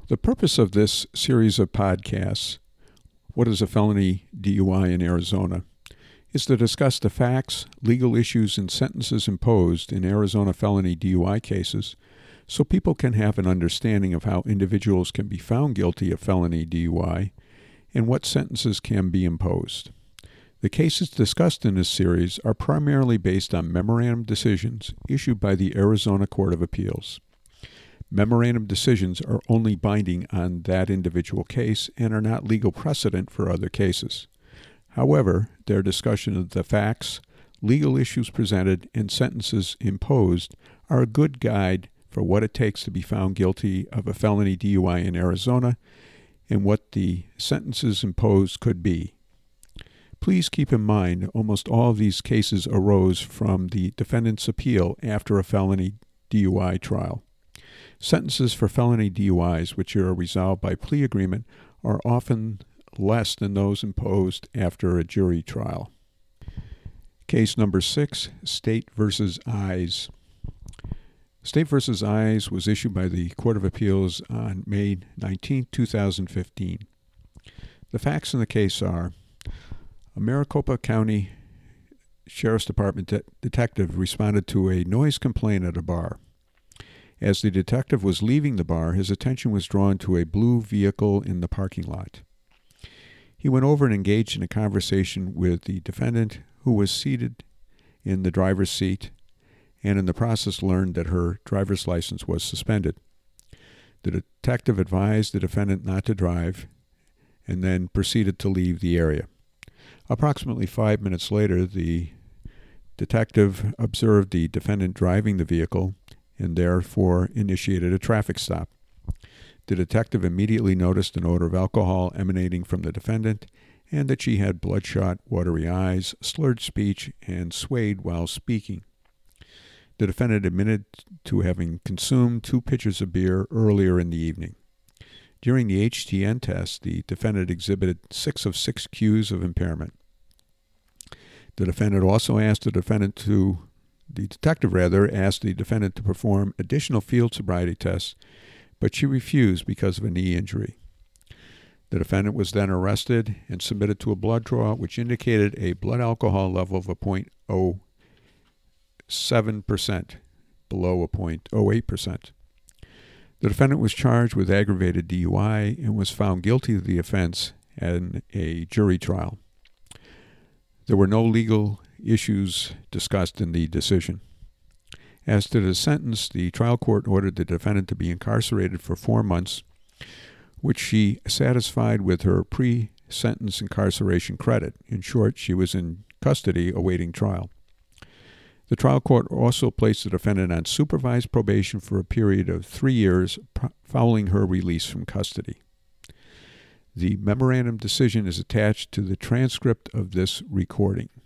The purpose of this series of podcasts, What is a Felony DUI in Arizona?, is to discuss the facts, legal issues, and sentences imposed in Arizona felony DUI cases so people can have an understanding of how individuals can be found guilty of felony DUI and what sentences can be imposed. The cases discussed in this series are primarily based on memorandum decisions issued by the Arizona Court of Appeals. Memorandum decisions are only binding on that individual case and are not legal precedent for other cases. However, their discussion of the facts, legal issues presented, and sentences imposed are a good guide for what it takes to be found guilty of a felony DUI in Arizona and what the sentences imposed could be. Please keep in mind, almost all of these cases arose from the defendant's appeal after a felony DUI trial. Sentences for felony DUIs, which are resolved by plea agreement, are often less than those imposed after a jury trial. Case number 6, State v. Eyes. State v. Eyes was issued by the Court of Appeals on May 19, 2015. The facts in the case are: a Maricopa County Sheriff's Department detective responded to a noise complaint at a bar. As the detective was leaving the bar, his attention was drawn to a blue vehicle in the parking lot. He went over and engaged in a conversation with the defendant, who was seated in the driver's seat, and in the process learned that her driver's license was suspended. The detective advised the defendant not to drive and then proceeded to leave the area. Approximately 5 minutes later, the detective observed the defendant driving the vehicle and therefore initiated a traffic stop. The detective immediately noticed an odor of alcohol emanating from the defendant and that she had bloodshot, watery eyes, slurred speech, and swayed while speaking. The defendant admitted to having consumed 2 pitchers of beer earlier in the evening. During the HTN test, the defendant exhibited 6 of 6 cues of impairment. The detective asked the defendant to perform additional field sobriety tests, but she refused because of a knee injury. The defendant was then arrested and submitted to a blood draw, which indicated a blood alcohol level of 0.07%, below 0.08%. The defendant was charged with aggravated DUI and was found guilty of the offense in a jury trial. There were no legal issues discussed in the decision. As to the sentence, the trial court ordered the defendant to be incarcerated for 4 months, which she satisfied with her pre-sentence incarceration credit. In short, she was in custody awaiting trial. The trial court also placed the defendant on supervised probation for a period of 3 years following her release from custody. The memorandum decision is attached to the transcript of this recording.